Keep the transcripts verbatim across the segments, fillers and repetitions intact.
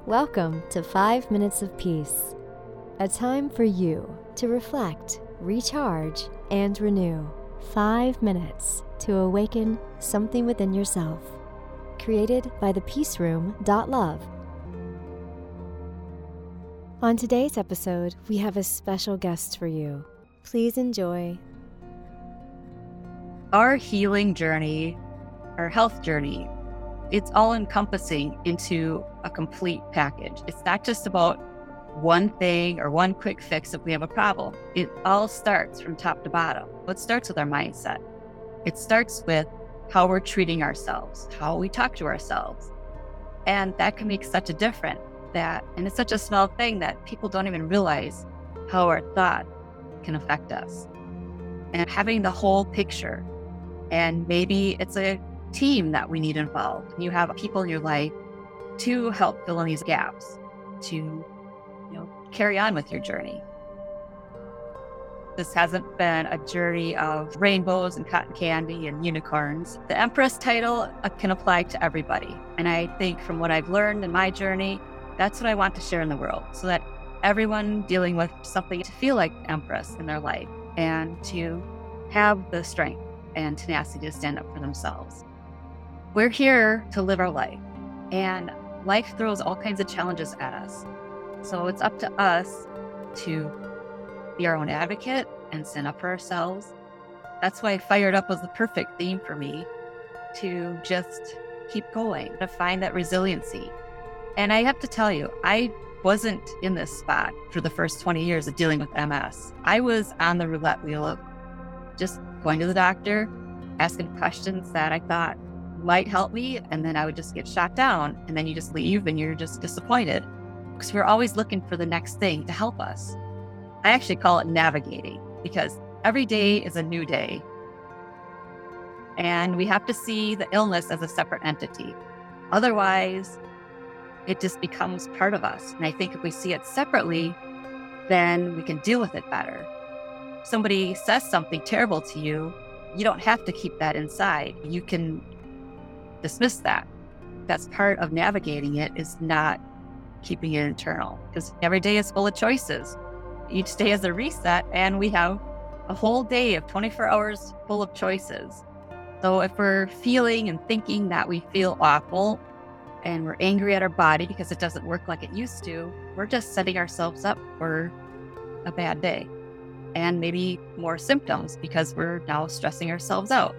Welcome to Five Minutes of Peace, a time for you to reflect, recharge, and renew. Five minutes to awaken something within yourself. Created by the peace room dot love. On today's episode, we have a special guest for you. Please enjoy. Our healing journey, our health journey, it's all encompassing into a complete package. It's not just about one thing or one quick fix if we have a problem. It all starts from top to bottom. It starts with our mindset. It starts with how we're treating ourselves, how we talk to ourselves. And that can make such a difference that, and it's such a small thing that people don't even realize how our thought can affect us. And having the whole picture, and maybe it's a team that we need involved. You have people in your life to help fill in these gaps, to you know, carry on with your journey. This hasn't been a journey of rainbows and cotton candy and unicorns. The Empress title can apply to everybody. And I think from what I've learned in my journey, that's what I want to share in the world, so that everyone dealing with something to feel like Empress in their life and to have the strength and tenacity to stand up for themselves. We're here to live our life, and life throws all kinds of challenges at us. So it's up to us to be our own advocate and stand up for ourselves. That's why Fired Up was the perfect theme for me, to just keep going, to find that resiliency. And I have to tell you, I wasn't in this spot for the first twenty years of dealing with M S. I was on the roulette wheel of just going to the doctor, asking questions that I thought might help me, and then I would just get shot down, and then you just leave and you're just disappointed because we're always looking for the next thing to help us. I actually call it navigating, because every day is a new day, and we have to see the illness as a separate entity. Otherwise, it just becomes part of us. And I think if we see it separately, then we can deal with it better. If somebody says something terrible to you, you don't have to keep that inside. You can dismiss that. That's part of navigating it, is not keeping it internal, because every day is full of choices. Each day is a reset, and we have a whole day of twenty-four hours full of choices. So if we're feeling and thinking that we feel awful and we're angry at our body because it doesn't work like it used to, we're just setting ourselves up for a bad day and maybe more symptoms because we're now stressing ourselves out.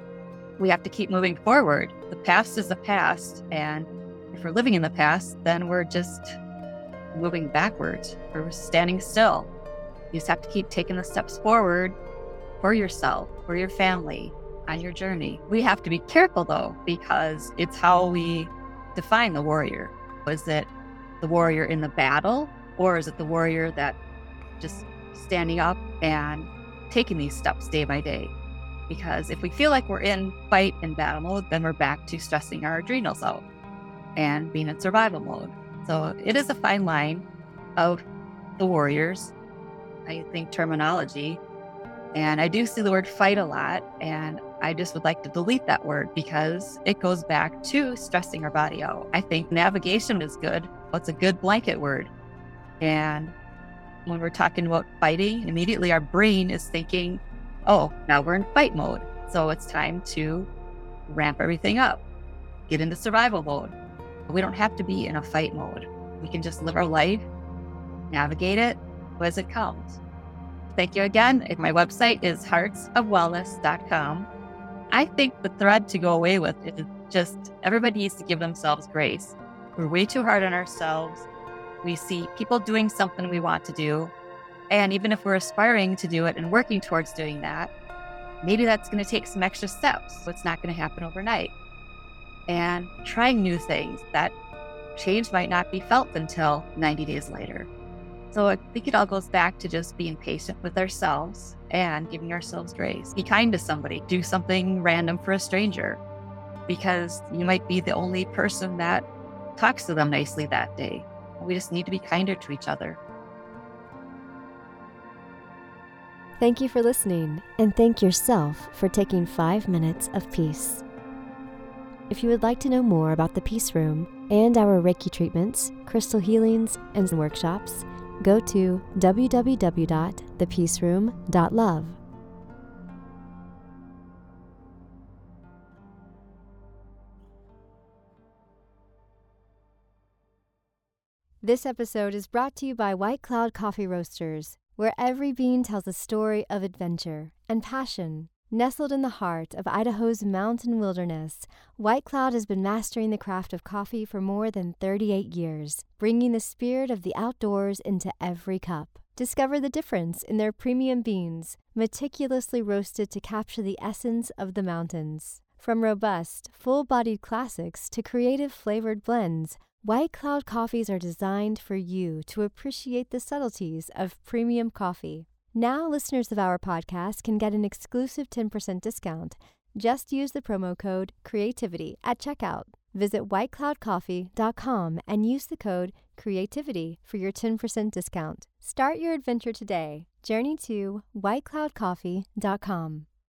We have to keep moving forward. The past is the past, and if we're living in the past, then we're just moving backwards, or we're standing still. You just have to keep taking the steps forward for yourself, for your family, on your journey. We have to be careful though, because it's how we define the warrior. Is it the warrior in the battle, or is it the warrior that just standing up and taking these steps day by day? Because if we feel like we're in fight and battle mode, then we're back to stressing our adrenals out and being in survival mode. So it is a fine line of the warriors, I think, terminology. And I do see the word fight a lot, and I just would like to delete that word because it goes back to stressing our body out. I think navigation is good. It's a good blanket word. And when we're talking about fighting, immediately our brain is thinking, oh, now we're in fight mode. So it's time to ramp everything up, get into survival mode. We don't have to be in a fight mode. We can just live our life, navigate it as it comes. Thank you again. My website is hearts of wellness dot com. I think the thread to go away with is just everybody needs to give themselves grace. We're way too hard on ourselves. We see people doing something we want to do, and even if we're aspiring to do it and working towards doing that, maybe that's going to take some extra steps. So it's not going to happen overnight. And trying new things, that change might not be felt until ninety days later. So I think it all goes back to just being patient with ourselves and giving ourselves grace. Be kind to somebody. Do something random for a stranger, because you might be the only person that talks to them nicely that day. We just need to be kinder to each other. Thank you for listening, and thank yourself for taking five minutes of peace. If you would like to know more about the Peace Room, and our Reiki treatments, crystal healings, and workshops, go to w w w dot the peace room dot love. This episode is brought to you by White Cloud Coffee Roasters, where every bean tells a story of adventure and passion. Nestled in the heart of Idaho's mountain wilderness, White Cloud has been mastering the craft of coffee for more than thirty-eight years, bringing the spirit of the outdoors into every cup. Discover the difference in their premium beans, meticulously roasted to capture the essence of the mountains. From robust, full-bodied classics to creative flavored blends, White Cloud coffees are designed for you to appreciate the subtleties of premium coffee. Now, listeners of our podcast can get an exclusive ten percent discount. Just use the promo code CREATIVITY at checkout. Visit white cloud coffee dot com and use the code CREATIVITY for your ten percent discount. Start your adventure today. Journey to white cloud coffee dot com.